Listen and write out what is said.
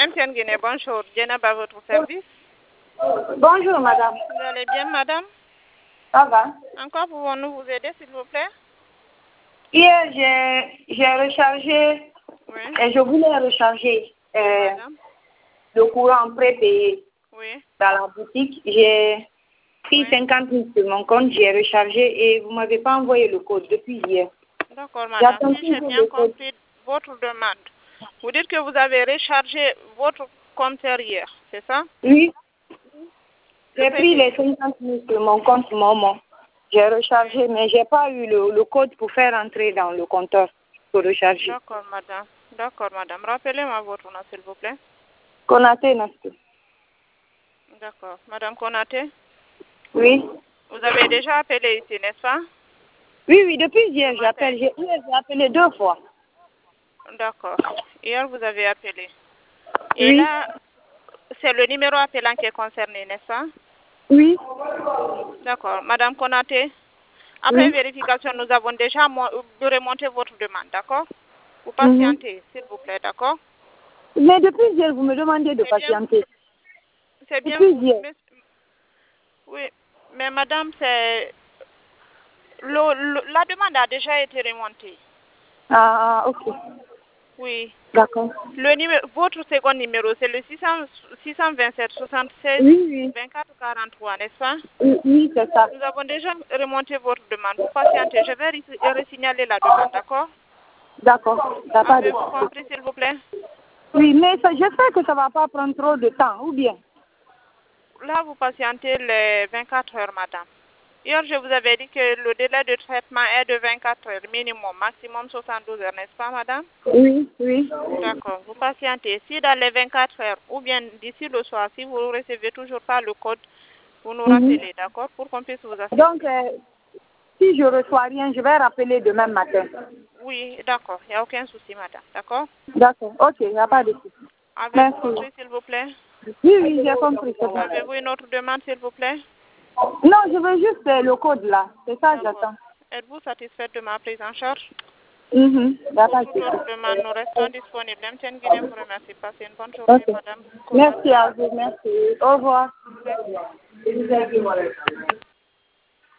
Même Guinée, bonjour. Djenab à votre service. Bonjour, madame. Vous allez bien, madame? Ça va? Encore pouvons-nous vous aider, s'il vous plaît? Hier, j'ai rechargé Oui. et je voulais recharger Madame? le courant prépayé Oui. dans la boutique. J'ai pris Oui. 50 000 sur mon compte, j'ai rechargé et vous ne m'avez pas envoyé le code depuis hier. D'accord, madame. J'attends Si j'ai toujours bien le code. compris votre demande, vous dites que vous avez rechargé votre compteur hier, c'est ça? Oui, Le j'ai pris prépayé. les 50 000 sur mon compte Momo. J'ai rechargé, mais je n'ai pas eu le code pour faire entrer dans le compteur pour recharger. D'accord, madame. D'accord, madame. Rappelez-moi votre nom, s'il vous plaît. Konaté Nastou. D'accord. Madame Konaté, Oui. vous avez déjà appelé ici, n'est-ce pas? Oui, depuis hier, Ce matin. j'appelle. Hier, j'ai appelé 2 fois. D'accord. Hier, vous avez appelé. Et Oui. là, c'est le numéro appelant qui est concerné, n'est-ce pas? Oui. D'accord. Madame Konaté, après Oui. vérification, nous avons déjà remonté votre demande, d'accord? Vous patientez, s'il vous plaît, d'accord? Mais depuis hier, vous me demandez de C'est bien, patienter. c'est bien Depuis vous. hier. Oui, mais madame, c'est la demande a déjà été remontée. Ah, ok. Oui. D'accord. Votre second numéro, c'est le 627 76 Oui. 24 43, n'est-ce pas? Oui, c'est ça. Nous avons déjà remonté votre demande. Vous patientez. Je vais resignaler la demande, d'accord? D'accord. Il n'y a pas de Avez-vous souci. compris, s'il vous plaît? Oui, mais ça, je sais que ça ne va pas prendre trop de temps, ou bien? Là, vous patientez les 24 heures, madame. Hier, je vous avais dit que le délai de traitement est de 24 heures minimum, maximum 72 heures, n'est-ce pas, madame? Oui, oui. D'accord. Vous patientez. Si dans les 24 heures ou bien d'ici le soir, si vous ne recevez toujours pas le code, vous nous rappelez, d'accord, pour qu'on puisse vous assister. Donc, si je ne reçois rien, je vais rappeler demain matin. Oui, d'accord. Il n'y a aucun souci, madame. D'accord? D'accord. Ok, il n'y a pas de souci. Avez-vous Merci. compris, s'il vous plaît? Oui, j'ai compris. C'est bon. Avez-vous une autre demande, s'il vous plaît? Non, je veux juste le code là. C'est ça que D'accord. j'attends. Êtes-vous satisfaite de ma prise en charge? Il n'y a Pour pas de toute autre souci. demande, nous restons disponibles. MTN Guinée vous remercie. Passez une bonne journée, Ok. madame. Merci à vous. Merci. Au revoir. Merci.